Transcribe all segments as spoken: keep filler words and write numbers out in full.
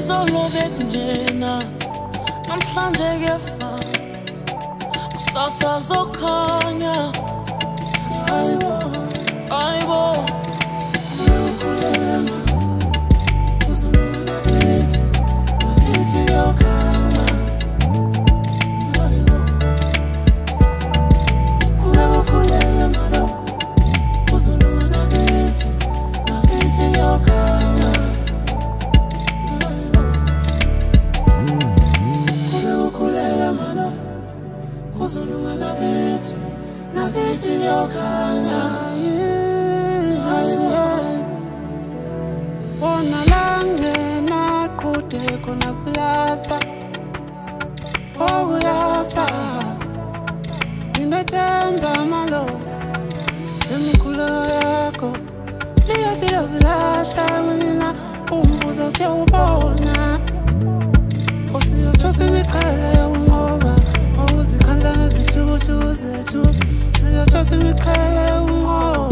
izolo benjena namhlanje kefa kusasa kuzokhanya ayibo ayibo kulema uzumana kithi kithi yokhanya ayibo kulema lo uzumana kithi kithi yokhanya Kuzuluma nakithi, nakithi yokhanya Bona langena qhude khona kuyasa Oh kuyasa Nginethemba malo Emikhulo yakho Liyathi lozilahla Mina umvuzo siyawubona Osiyothosa imiqhele unqoba Uzikhandla nezithuthu zethu Siyothosa imiqhele unqoba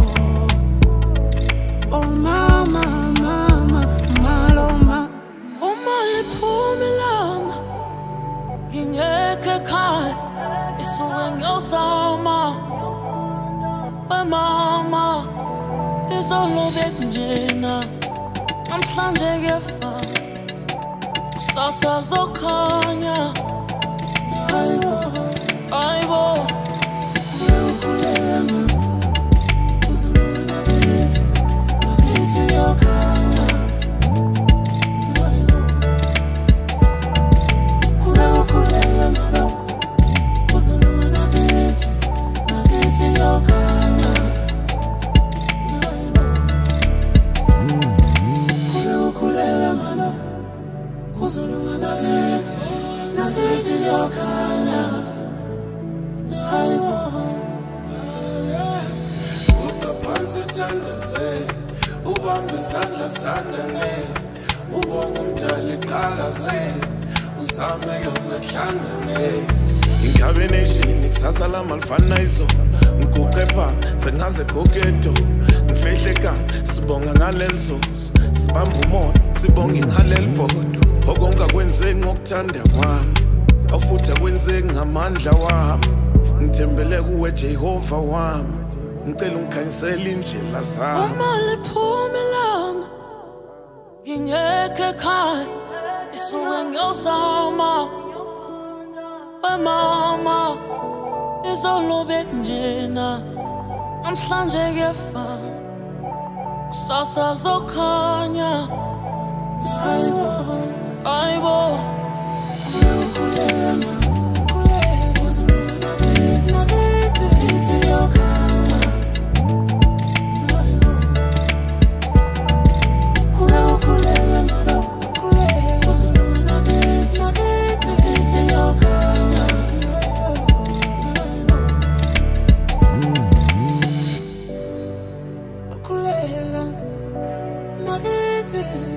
Oh mama, mama, maloma Uma liphuma ilanga Ngingekho ekhaya Isuke ngiyozama We mama Izolo benjena Namhlanje kefa Kusasa kuzokhanya Ayibo, ayibo Kulema Kuzuluma nakithi Nakithi yokhanya Ayibo Kulema lo Kuzuluma nakithi Nakithi yokhanya Ayibo Kulema lo Kuzuluma nakithi Nakithi yokhanya Ayibo Ukaphansi sithandaze Ubambe isandla sithandane Ubonge umdali qhakaze Uzame yoze kuhlangane Incarnation kusasa lama lifana izo Ngiguqe phansi sengaze gogedo Ngifihle ekhanda sibonga ngalezo Sibamba umoya sibonga ngaleli bhodo Okonga kwenzeki ngokuthanda kwami Awufutha kwenzeki ngamandla wami Ngithembele kuwe Jehova wami Ngicela ungikhanyisele indlela zami Uma liphuma ilanga Ngingekho ekhaya Isuke ngiyozama We mama Izolo benjena Namhlanje kefa Kusasa kuzokhanya Ayibo Ayibo Kulema Kulema Kuzuluma nakithi Nakithi yokhanya Ayibo Kulema lo Kuzuluma nakithi Nakithi yokhanya Kulema Nakithi